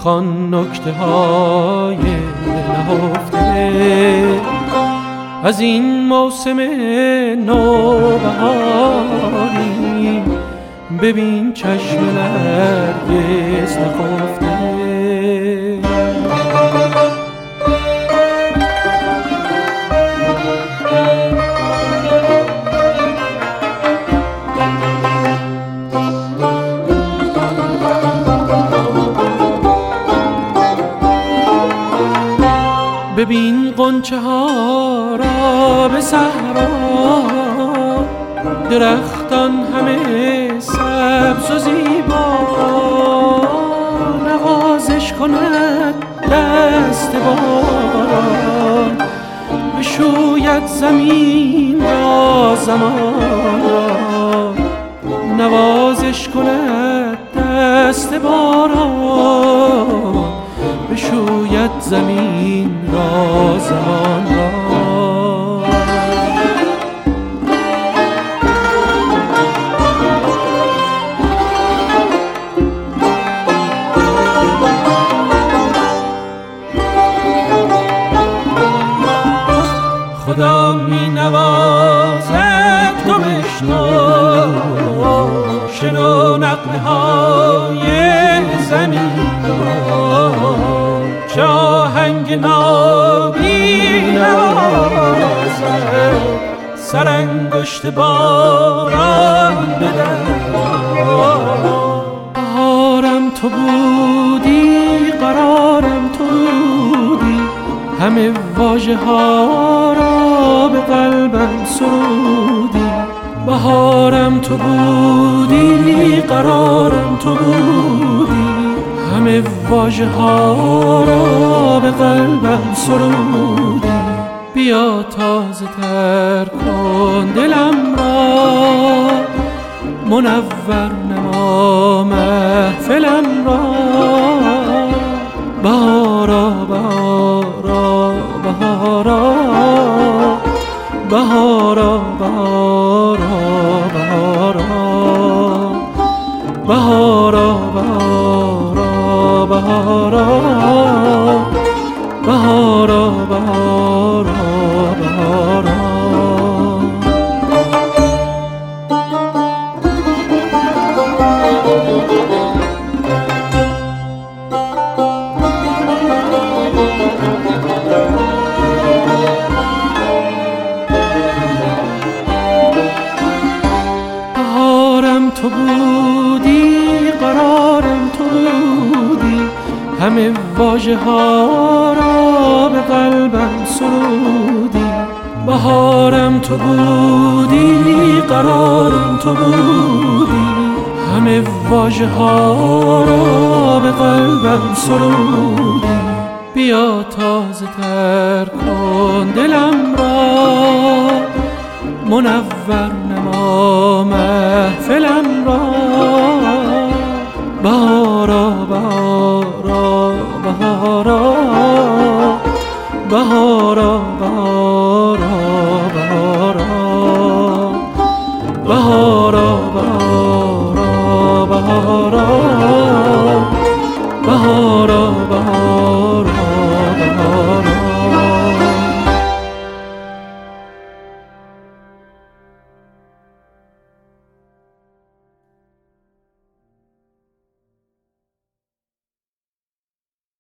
خوان نکته های نهفته از این موسم نوبهاری. ببین چشم نرگس نخفته. ببین غنچه ها را به صحرا، درختان همه سبز و زیبا. نوازش کند دست باران، بشوید زمین را زمان را. نوازش کند دست باران، بشوید زمین را زمان را. خدا می نوازد تو بشنو، شنو نغمه های زمین را. چه آهنگ نابی نوازد سرانگشت باران بدن. بهارم تو بودی، قرارم تو بودی، همه واژه ها را به قلبم سرودی. بهارم تو بودی، قرارم تو بودی، همه واژه ها را به قلبم سرودی. بیا تازه تر کن دلم را، منور نما محفلم را. بهارا بهارا بهارا بهارا بهارا بهارا بهارا بهارا بهارا بهارا بهارا. بهارم تو بودی، قرارم تو بودی، همه واژه ها را به قلبم سرودی. بهارم تو بودی، قرارم تو بودی، همه واژه ها را به قلبم سرودی. بیا تازه تر کن دلم را، منور نما محفلم را. بهارا بهارا بهارا بهارا بهارا بهارا بهارا بهارا بهارا بهارا بهارا